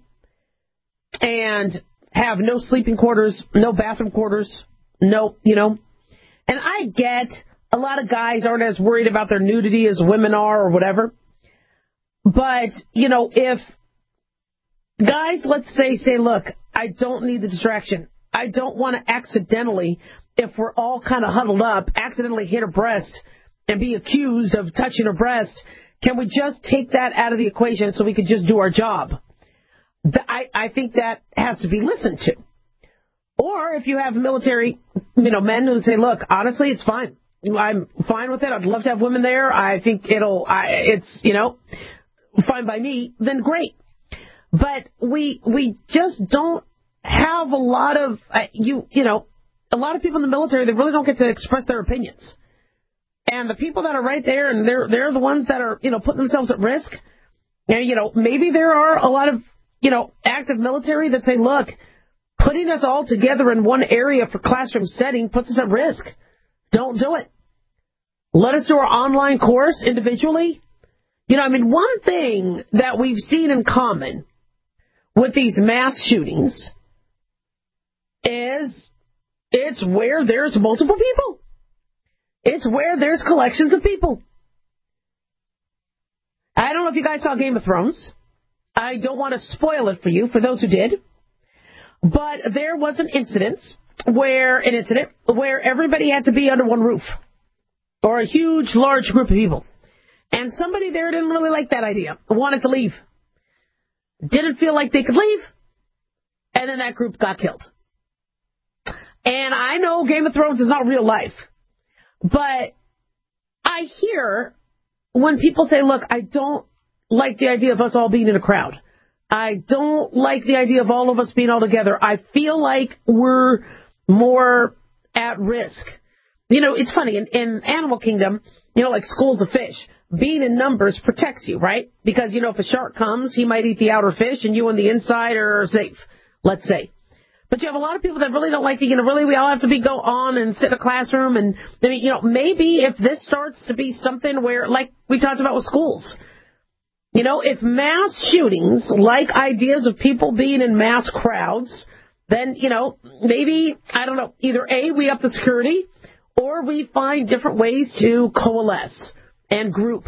and have no sleeping quarters, no bathroom quarters, no, you know. And I get a lot of guys aren't as worried about their nudity as women are or whatever. But, you know, if guys, let's say, say, look, I don't need the distraction. I don't want to accidentally, if we're all kind of huddled up, accidentally hit her breast and be accused of touching her breast. Can we just take that out of the equation so we could just do our job? I, I think that has to be listened to. Or if you have military, you know, men who say, look, honestly, it's fine. I'm fine with it. I'd love to have women there. I think it'll, I, it's, you know, fine by me. Then great. But we we just don't have a lot of, uh, you you know, a lot of people in the military, they really don't get to express their opinions. And the people that are right there, and they're they're the ones that are, you know, putting themselves at risk. And, you know, maybe there are a lot of, you know, active military that say, look, putting us all together in one area for classroom setting puts us at risk. Don't do it. Let us do our online course individually. You know, I mean, one thing that we've seen in common with these mass shootings is it's where there's multiple people. It's where there's collections of people. I don't know if you guys saw Game of Thrones. I don't want to spoil it for you, for those who did. But there was an incident where, an incident where everybody had to be under one roof. Or a huge, large group of people. And somebody there didn't really like that idea. Wanted to leave. Didn't feel like they could leave. And then that group got killed. And I know Game of Thrones is not real life. But I hear when people say, look, I don't like the idea of us all being in a crowd. I don't like the idea of all of us being all together. I feel like we're more at risk. You know, it's funny. In, in Animal Kingdom, you know, like schools of fish, being in numbers protects you, right? Because, you know, if a shark comes, he might eat the outer fish and you on the inside are safe, let's say. But you have a lot of people that really don't like the, you know, really we all have to be go on and sit in a classroom. And, I mean, you know, maybe if this starts to be something where, like we talked about with schools, you know, if mass shootings, like ideas of people being in mass crowds, then, you know, maybe, I don't know, either A, we up the security, or we find different ways to coalesce and group.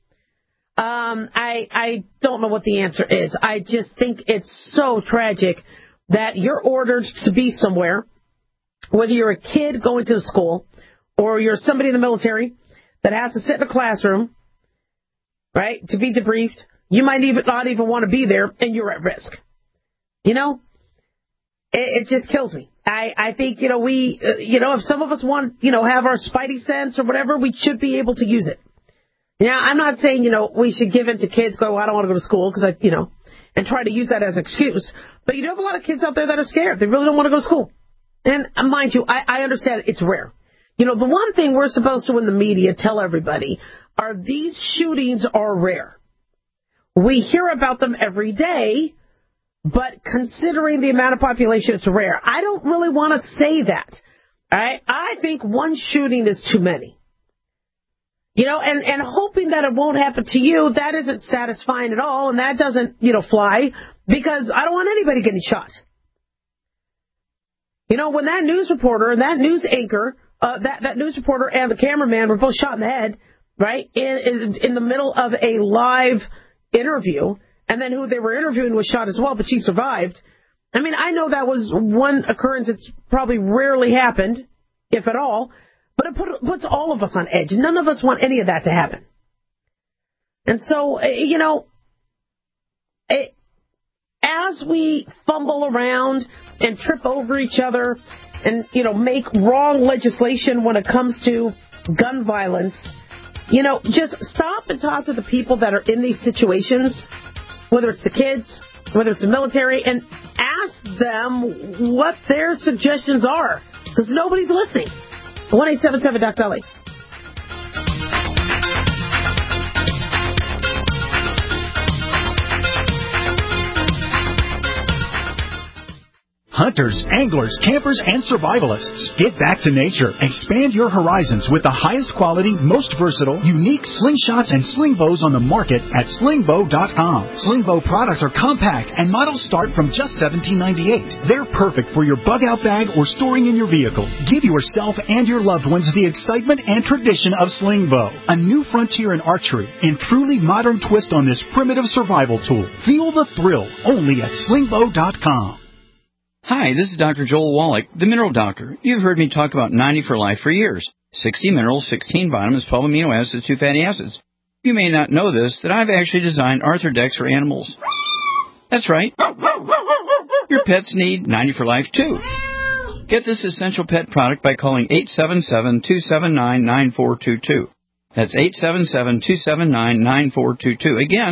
Um, I, I don't know what the answer is. I just think it's so tragic that you're ordered to be somewhere, whether you're a kid going to school or you're somebody in the military that has to sit in a classroom, right, to be debriefed. You might even not even want to be there, and you're at risk. You know, it, it just kills me. I, I think, you know, we, uh, you know, if some of us want, you know, have our spidey sense or whatever, we should be able to use it. Now, I'm not saying, you know, we should give in to kids go, well, I don't want to go to school because I, you know, and try to use that as an excuse. But you do have a lot of kids out there that are scared. They really don't want to go to school. And uh, mind you, I, I understand it's rare. You know, the one thing we're supposed to in the media tell everybody are these shootings are rare. We hear about them every day, but considering the amount of population, it's rare. I don't really want to say that. I, I think one shooting is too many. You know, and, and hoping that it won't happen to you, that isn't satisfying at all, and that doesn't, you know, fly, because I don't want anybody getting shot. You know, when that news reporter and that news anchor, uh, that, that news reporter and the cameraman were both shot in the head, right, in, in, in the middle of a live interview, and then who they were interviewing was shot as well, but she survived. I mean, I know that was one occurrence that's probably rarely happened, if at all, but it put, puts all of us on edge. None of us want any of that to happen. And so, you know, it, as we fumble around and trip over each other and, you know, make wrong legislation when it comes to gun violence, you know, just stop and talk to the people that are in these situations, whether it's the kids, whether it's the military, and ask them what their suggestions are, because nobody's listening. one eight seven seven Doc Dolly. Hunters, anglers, campers, and survivalists. Get back to nature. Expand your horizons with the highest quality, most versatile, unique slingshots and sling bows on the market at sling bow dot com. Sling bow products are compact and models start from just seventeen ninety-eight. They're perfect for your bug out bag or storing in your vehicle. Give yourself and your loved ones the excitement and tradition of sling bow. A new frontier in archery and truly modern twist on this primitive survival tool. Feel the thrill only at sling bow dot com. Hi, this is Doctor Joel Wallach, the Mineral Doctor. You've heard me talk about ninety for Life for years. sixty minerals, sixteen vitamins, twelve amino acids, two fatty acids. You may not know this, that I've actually designed Arthrodex for animals. That's right. Your pets need ninety for Life, too. Get this essential pet product by calling eight seven seven, two seven nine, nine four two two. That's eight seven seven, two seven nine, nine four two two. Again,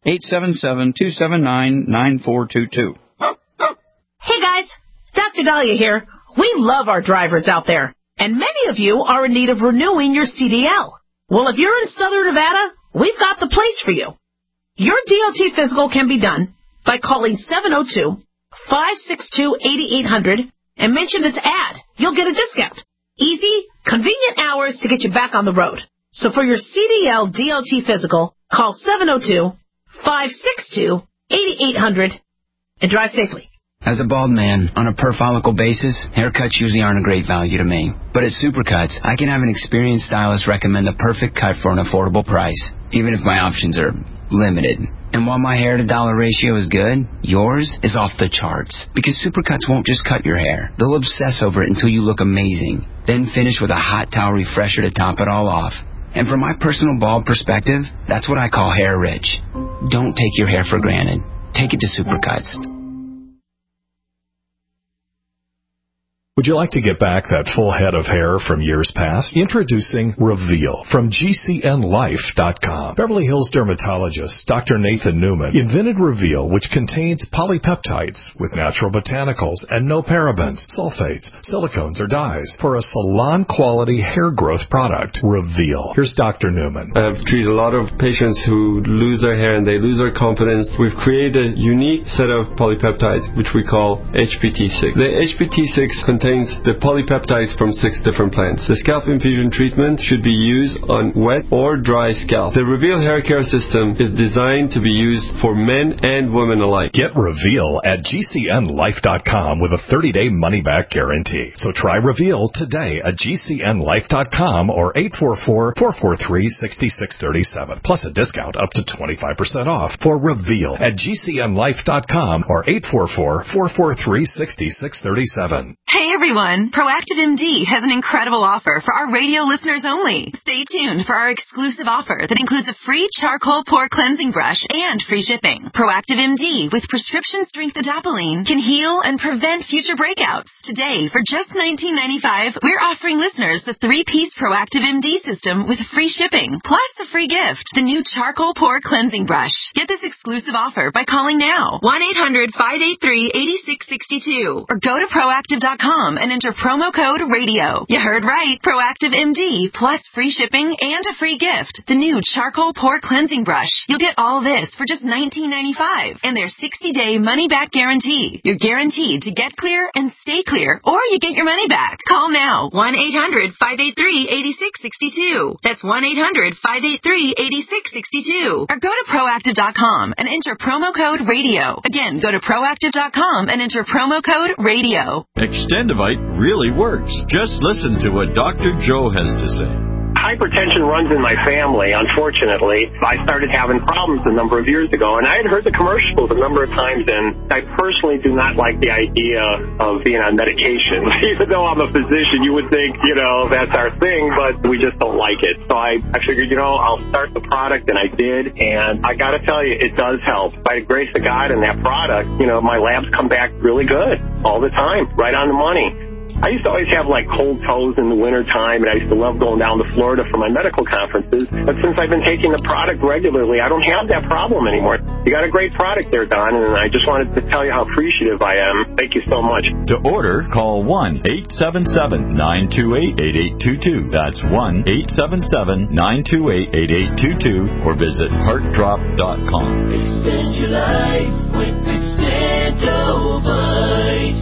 eight seven seven, two seven nine, nine four two two. Hey guys, Doctor Dahlia here. We love our drivers out there, and many of you are in need of renewing your C D L. Well, if you're in Southern Nevada, we've got the place for you. Your D O T physical can be done by calling seven oh two, five six two, eight eight hundred and mention this ad. You'll get a discount. Easy, convenient hours to get you back on the road. So for your C D L D O T physical, call seven oh two, five six two, eight eight hundred and drive safely. As a bald man, on a per-follicle basis, haircuts usually aren't a great value to me. But at Supercuts, I can have an experienced stylist recommend the perfect cut for an affordable price, even if my options are limited. And while my hair-to-dollar ratio is good, yours is off the charts. Because Supercuts won't just cut your hair. They'll obsess over it until you look amazing. Then finish with a hot towel refresher to top it all off. And from my personal bald perspective, that's what I call hair rich. Don't take your hair for granted. Take it to Supercuts. Would you like to get back that full head of hair from years past? Introducing Reveal from G C N life dot com. Beverly Hills dermatologist Doctor Nathan Newman invented Reveal, which contains polypeptides with natural botanicals and no parabens, sulfates, silicones, or dyes for a salon-quality hair growth product. Reveal. Here's Doctor Newman. I've treated a lot of patients who lose their hair and they lose their confidence. We've created a unique set of polypeptides, which we call H P T six. The H P T six contains the polypeptides from six different plants. The scalp infusion treatment should be used on wet or dry scalp. The Reveal hair care system is designed to be used for men and women alike. Get Reveal at G C N life dot com with a thirty-day money-back guarantee. So try Reveal today at G C N life dot com or eight four four, four four three, six six three seven. Plus a discount up to twenty-five percent off for Reveal at G C N life dot com or eight four four, four four three, six six three seven. Hey everyone, Proactive M D has an incredible offer for our radio listeners only. Stay tuned for our exclusive offer that includes a free charcoal pore cleansing brush and free shipping. Proactive M D with prescription strength adapalene can heal and prevent future breakouts. Today, for just nineteen ninety-five dollars, we're offering listeners the three-piece Proactive M D system with free shipping, plus a free gift, the new charcoal pore cleansing brush. Get this exclusive offer by calling now, one eight hundred, five eight three, eight six six two, or go to proactive dot com and enter promo code radio. You heard right. Proactive M D plus free shipping and a free gift. The new charcoal pore cleansing brush. You'll get all this for just nineteen ninety-five dollars and their sixty-day money-back guarantee. You're guaranteed to get clear and stay clear, or you get your money back. Call now. one eight hundred, five eight three, eight six six two. That's one eight hundred, five eight three, eight six six two. Or go to proactive dot com and enter promo code radio. Again, go to proactive dot com and enter promo code radio. Extendivite really works. Just listen to what Doctor Joe has to say. Hypertension runs in my family, unfortunately. I started having problems a number of years ago, and I had heard the commercials a number of times, and I personally do not like the idea of being on medication. Even though I'm a physician, you would think, you know, that's our thing, but we just don't like it. So I, I figured, you know, I'll start the product, and I did, and I got to tell you, it does help. By the grace of God and that product, you know, my labs come back really good all the time, right on the money. I used to always have, like, cold toes in the wintertime, and I used to love going down to Florida for my medical conferences. But since I've been taking the product regularly, I don't have that problem anymore. You got a great product there, Don, and I just wanted to tell you how appreciative I am. Thank you so much. To order, call one eight seven seven, nine two eight, eight eight two two. That's one eight seven seven, nine two eight, eight eight two two, or visit heart drop dot com. Extend your life with Extendovite.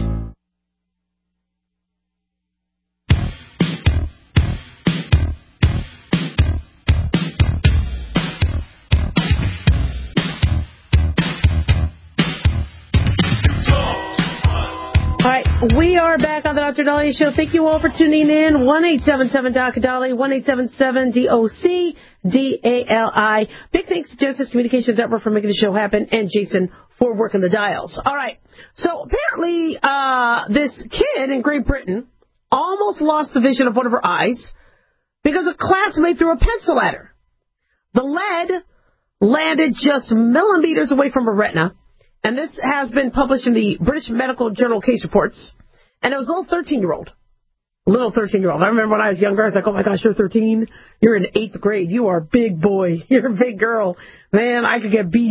We are back on the Doctor Dahlia Show. Thank you all for tuning in. one eight seven seven D O C Dali, one eight seven seven D O C D A L I. Big thanks to Genesis Communications Network for making the show happen, and Jason for working the dials. All right. So apparently uh, this kid in Great Britain almost lost the vision of one of her eyes because a classmate threw a pencil at her. The lead landed just millimeters away from her retina. And this has been published in the British Medical Journal Case Reports. And it was a little thirteen-year-old. Little thirteen-year-old. I remember when I was younger, I was like, oh, my gosh, you're thirteen. You're in eighth grade. You are a big boy. You're a big girl. Man, I could get beat.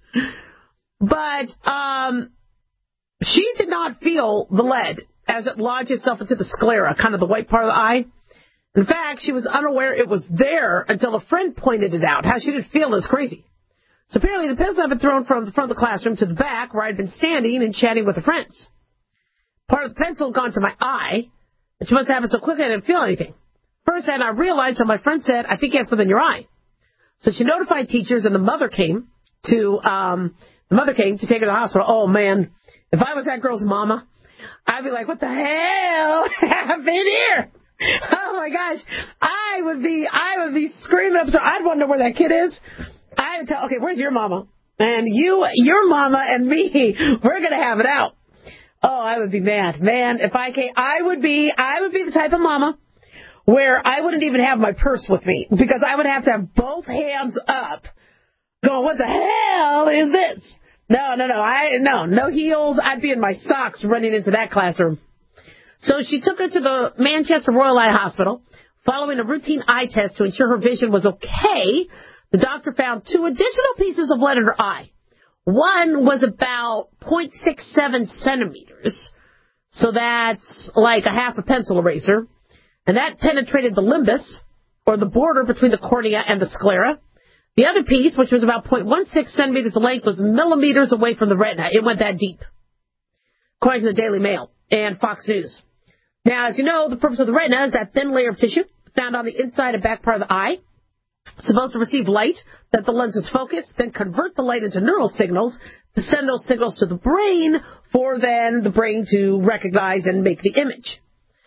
But um, she did not feel the lead as it lodged itself into the sclera, kind of the white part of the eye. In fact, she was unaware it was there until a friend pointed it out. How she didn't feel is crazy. So apparently the pencil had been thrown from the front of the classroom to the back where I'd been standing and chatting with her friends. Part of the pencil had gone to my eye, and she must have it so quickly I didn't feel anything. First, I had not realized, so my friend said, I think you have something in your eye. So she notified teachers, and the mother came to um, the mother came to take her to the hospital. Oh, man, if I was that girl's mama, I'd be like, what the hell happened here? Oh, my gosh. I would be I would be screaming up. So I'd wonder where that kid is. I would tell, okay, where's your mama? And you, your mama and me, we're going to have it out. Oh, I would be mad. Man, if I came, I would be, I would be the type of mama where I wouldn't even have my purse with me because I would have to have both hands up going, what the hell is this? No, no, no, I, no, no heels. I'd be in my socks running into that classroom. So she took her to the Manchester Royal Eye Hospital. Following a routine eye test to ensure her vision was okay, the doctor found two additional pieces of lead in her eye. One was about zero point six seven centimeters, so that's like a half a pencil eraser, and that penetrated the limbus, or the border between the cornea and the sclera. The other piece, which was about zero point one six centimeters in length, was millimeters away from the retina. It went that deep, according to the Daily Mail and Fox News. Now, as you know, the purpose of the retina is that thin layer of tissue found on the inside and back part of the eye. It's supposed to receive light that the lens is focused, then convert the light into neural signals to send those signals to the brain for then the brain to recognize and make the image.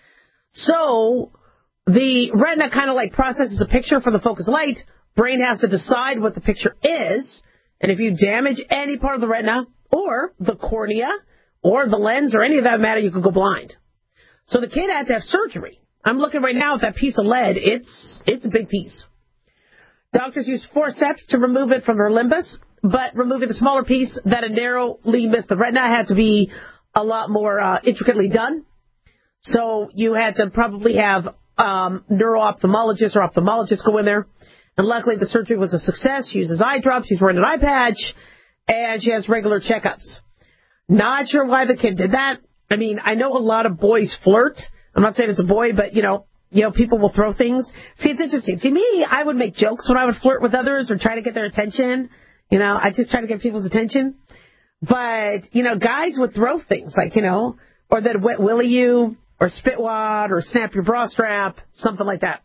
So the retina kind of like processes a picture for the focused light. Brain has to decide what the picture is, and if you damage any part of the retina or the cornea or the lens or any of that matter, you could go blind. So the kid had to have surgery. I'm looking right now at that piece of lead. It's it's a big piece. Doctors used forceps to remove it from her limbus, but removing the smaller piece that had narrowly missed the retina had to be a lot more uh, intricately done. So you had to probably have um, neuro-ophthalmologist or ophthalmologist go in there. And luckily the surgery was a success. She uses eye drops, she's wearing an eye patch, and she has regular checkups. Not sure why the kid did that. I mean, I know a lot of boys flirt. I'm not saying it's a boy, but, you know, you know, people will throw things. See, it's interesting. See, me, I would make jokes when I would flirt with others or try to get their attention. You know, I just try to get people's attention. But, you know, guys would throw things like, you know, or they'd wet willy you or spitwad or snap your bra strap, something like that.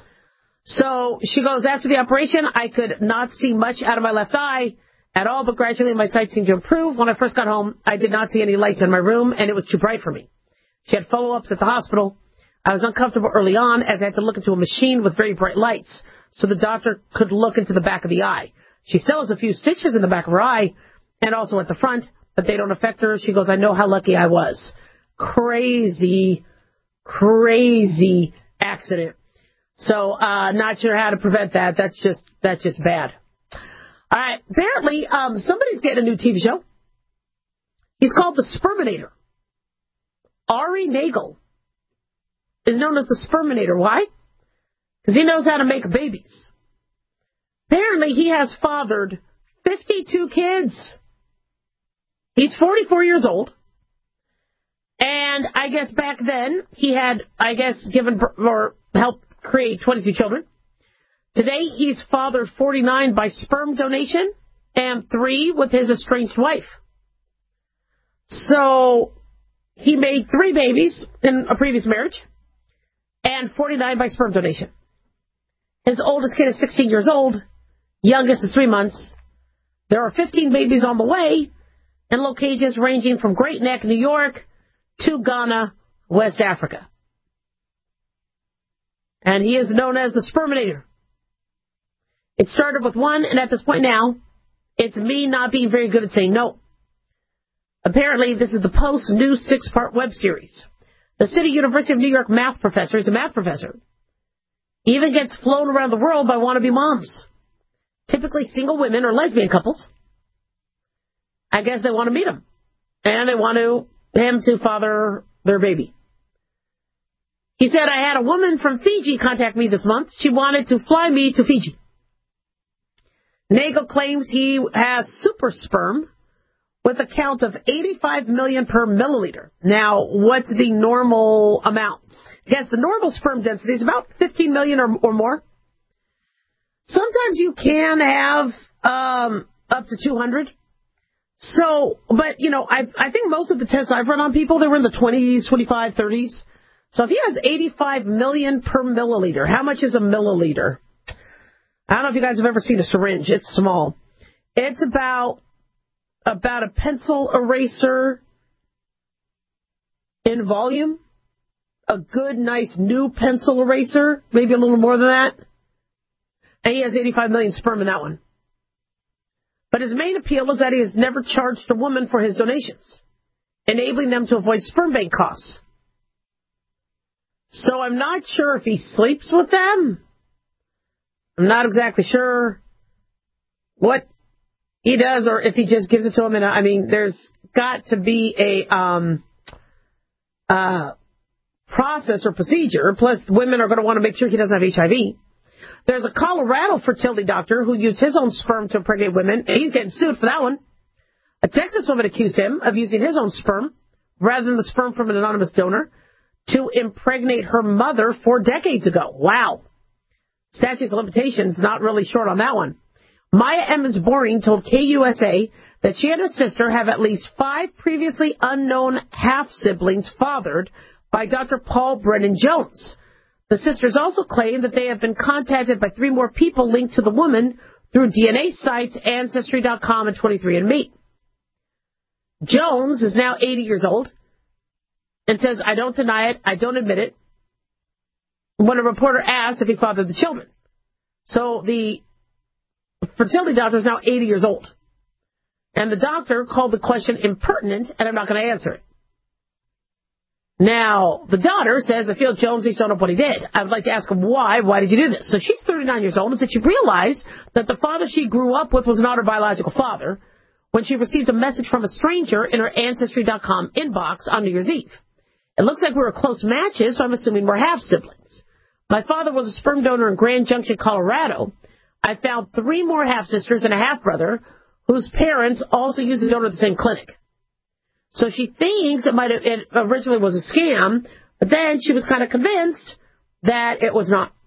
So she goes, after the operation, I could not see much out of my left eye at all, but gradually my sight seemed to improve. When I first got home, I did not see any lights in my room, and it was too bright for me. She had follow-ups at the hospital. I was uncomfortable early on as I had to look into a machine with very bright lights so the doctor could look into the back of the eye. She still has a few stitches in the back of her eye and also at the front, but they don't affect her. She goes, I know how lucky I was. Crazy, crazy accident. So, uh, not sure how to prevent that. That's just, that's just bad. All right. Apparently, um, somebody's getting a new T V show. He's called The Sperminator. Ari Nagel is known as the Sperminator. Why? Because he knows how to make babies. Apparently, he has fathered fifty-two kids. He's forty-four years old. And I guess back then, he had, I guess, given or helped create twenty-two children. Today, he's fathered forty-nine by sperm donation and three with his estranged wife. So, he made three babies in a previous marriage and forty-nine by sperm donation. His oldest kid is sixteen years old. Youngest is three months. There are fifteen babies on the way in locations ranging from Great Neck, New York, to Ghana, West Africa. And he is known as the Sperminator. It started with one, and at this point now, it's me not being very good at saying no. Apparently, this is the Post new six-part web series. The City University of New York math professor is a math professor. Even gets flown around the world by wannabe moms. Typically single women or lesbian couples. I guess they want to meet him. And they want to him to father their baby. He said, I had a woman from Fiji contact me this month. She wanted to fly me to Fiji. Nagel claims he has super sperm with a count of eighty-five million per milliliter. Now, what's the normal amount? Yes, the normal sperm density is about fifteen million or, or more. Sometimes you can have um, up to two hundred. So, but, you know, I I think most of the tests I've run on people, they were in the twenties, twenty-five, thirties. So if he has eighty-five million per milliliter, how much is a milliliter? I don't know if you guys have ever seen a syringe. It's small. It's about about a pencil eraser in volume. A good, nice, new pencil eraser, maybe a little more than that. And he has eighty-five million sperm in that one. But his main appeal is that he has never charged a woman for his donations, enabling them to avoid sperm bank costs. So I'm not sure if he sleeps with them. I'm not exactly sure what he does or if he just gives it to them. And I mean, there's got to be a um, uh, process or procedure. Plus, women are going to want to make sure he doesn't have H I V. There's a Colorado fertility doctor who used his own sperm to impregnate women, and he's getting sued for that one. A Texas woman accused him of using his own sperm, rather than the sperm from an anonymous donor, to impregnate her mother four decades ago. Wow. Statutes of limitations not really short on that one. Maya Emmons-Boring told K U S A that she and her sister have at least five previously unknown half-siblings fathered by Doctor Paul Brennan Jones. The sisters also claim that they have been contacted by three more people linked to the woman through D N A sites, Ancestry dot com, and twenty-three and me. Jones is now eighty years old and says, I don't deny it, I don't admit it, when a reporter asked if he fathered the children. So the fertility doctor is now eighty years old. And the doctor called the question impertinent, and I'm not going to answer it. Now, the daughter says, I feel Jones needs to know what he did. I would like to ask him why. Why did you do this? So she's thirty-nine years old and said she realized that the father she grew up with was not her biological father when she received a message from a stranger in her Ancestry dot com inbox on New Year's Eve. It looks like we were close matches, so I'm assuming we're half-siblings. My father was a sperm donor in Grand Junction, Colorado. I found three more half-sisters and a half-brother whose parents also used the donor at the same clinic. So she thinks it might have, it originally was a scam, but then she was kind of convinced that it was not.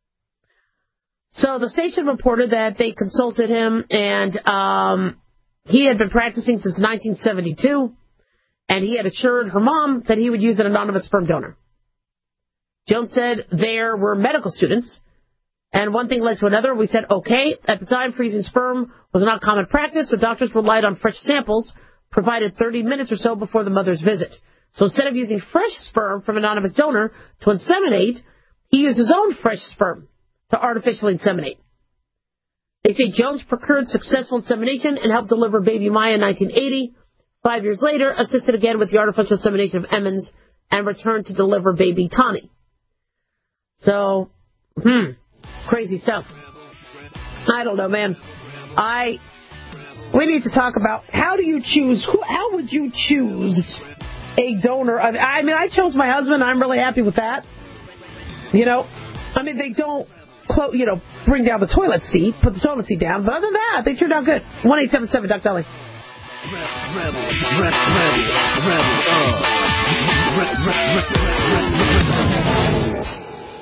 So the station reported that they consulted him, and um, he had been practicing since nineteen seventy-two, and he had assured her mom that he would use an anonymous sperm donor. Jones said there were medical students, and one thing led to another. We said, okay. At the time, freezing sperm was not common practice, so doctors relied on fresh samples provided thirty minutes or so before the mother's visit. So instead of using fresh sperm from an anonymous donor to inseminate, he used his own fresh sperm to artificially inseminate. They say Jones procured successful insemination and helped deliver baby Maya in nineteen eighty. Five years later, assisted again with the artificial insemination of Emmons and returned to deliver baby Tani. So, hmm, crazy stuff. I don't know, man. I... We need to talk about how do you choose, who, how would you choose a donor? I mean, I chose my husband. I'm really happy with that. You know, I mean, they don't, you know, bring down the toilet seat, put the toilet seat down. But other than that, they turned out good. one eight seven seven Duck Deli. Rebel, rebel, rebel, rebel, uh. Re- re- re- re- re- re-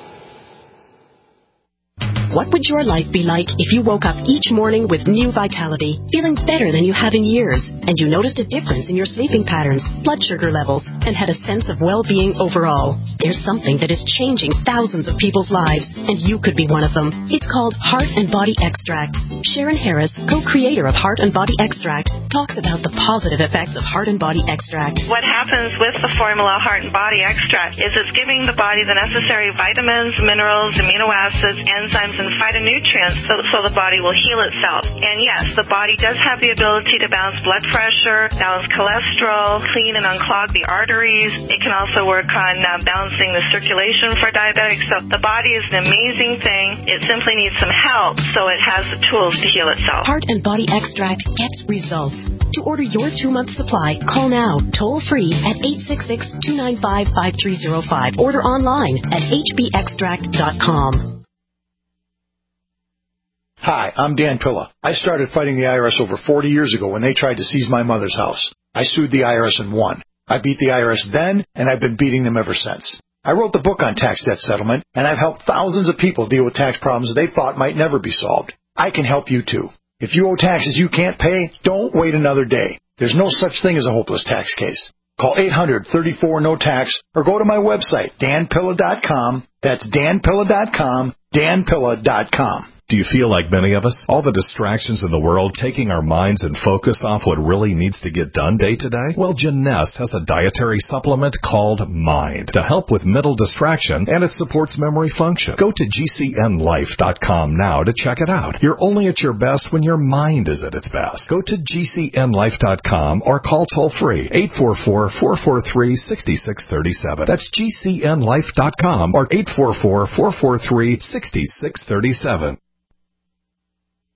What would your life be like if you woke up each morning with new vitality, feeling better than you have in years, and you noticed a difference in your sleeping patterns, blood sugar levels, and had a sense of well-being overall? There's something that is changing thousands of people's lives, and you could be one of them. It's called Heart and Body Extract. Sharon Harris, co-creator of Heart and Body Extract, talks about the positive effects of Heart and Body Extract. What happens with the formula Heart and Body Extract is it's giving the body the necessary vitamins, minerals, amino acids, enzymes, and phytonutrients so, so the body will heal itself. And yes, the body does have the ability to balance blood pressure, balance cholesterol, clean and unclog the arteries. It can also work on uh, balancing the circulation for diabetics. So the body is an amazing thing. It simply needs some help so it has the tools to heal itself. Heart and Body Extract gets results. To order your two-month supply, call now, toll-free at eight six six, two nine five, five three zero five. Order online at h b extract dot com. Hi, I'm Dan Pilla. I started fighting the I R S over forty years ago when they tried to seize my mother's house. I sued the I R S and won. I beat the I R S then, and I've been beating them ever since. I wrote the book on tax debt settlement, and I've helped thousands of people deal with tax problems they thought might never be solved. I can help you too. If you owe taxes you can't pay, don't wait another day. There's no such thing as a hopeless tax case. Call eight hundred, thirty-four, no tax or go to my website, dan pilla dot com. That's dan pilla dot com, dan pilla dot com. Do you feel like many of us? All the distractions in the world taking our minds and focus off what really needs to get done day to day? Well, Janess has a dietary supplement called Mind to help with mental distraction, and it supports memory function. Go to g c n life dot com now to check it out. You're only at your best when your mind is at its best. Go to g c n life dot com or call toll-free eight four four, four four three, six six three seven. That's g c n life dot com or eight four four, four four three, six six three seven.